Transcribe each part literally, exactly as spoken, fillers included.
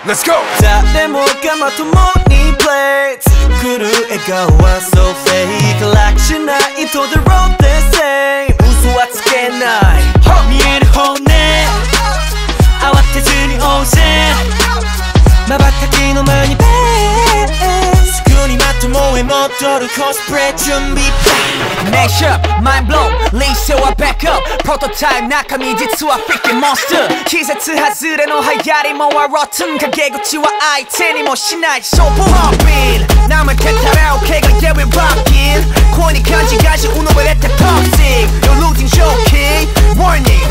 Let's go! 誰もがまともに play 作る笑顔は so fake 楽しないと the road the same 嘘はつけない見える本音慌てずに応戦瞬きの間にベースすぐにまともへ戻るコスプレ準備 Nation mind blown リセは back up プロトタイプ中身実はフィッキンモンスター季節外れの流行りもはロットン陰口は相手にもしない勝負ポッピン怠けたら OK が yeah we rockin 声に感じがしうぬぼれて toxic You're losing joking warning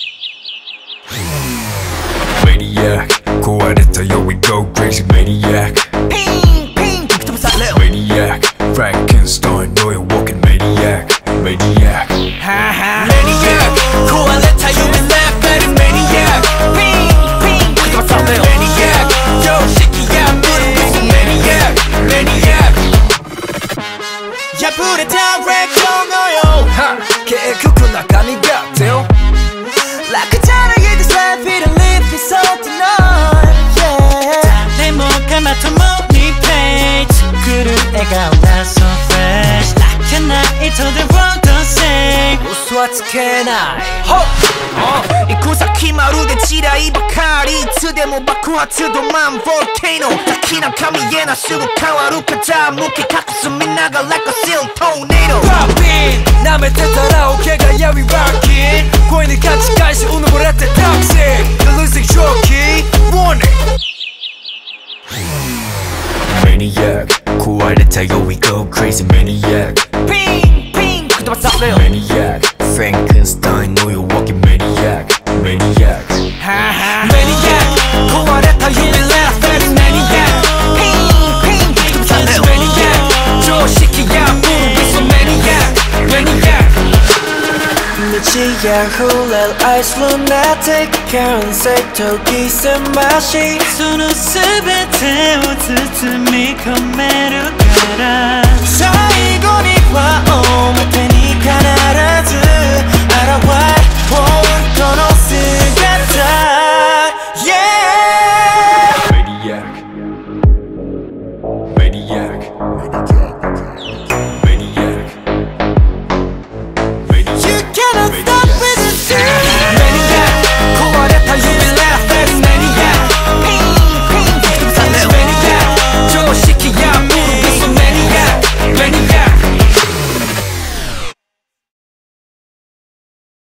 Maniac 壊れたよ we go crazy maniac ピンピン吹き飛ばされる Maniac Frankenstein know you're walking maniac Maniac Maniac 壊れたよ we laugh at it maniac ピンピン吹き飛ばされる Maniac 常識や無理す Maniac Maniac 破れたレコードよ結局中身が出よ楽じゃない this life it and live it so tonight yeah 誰もがまともに play 作る笑顔が so fresh 泣けないと the world don't say 嘘はつけない行く先まるで地雷ばかりいつでも爆発ドマンボルケーノ先なんか見えなすぐ変わる風向き隠すみんなが like a seal tornado Poppin' 舐めてたら OK が yeah we rockin' 声に勝ち返しうぬぼれて toxic You're losing jockey warning Maniac 壊れたよ we go crazy maniac ピンピン吹き飛ばされる Maniac Frankenstein know you're walking maniac Maniac Maniac 壊れた you will laugh at it maniac ピンピン吹き飛ばされる Maniac 常識や無理す Maniac Maniac 道や触れるアイスルナティック完成研ぎ澄ましその全てを包み込めるから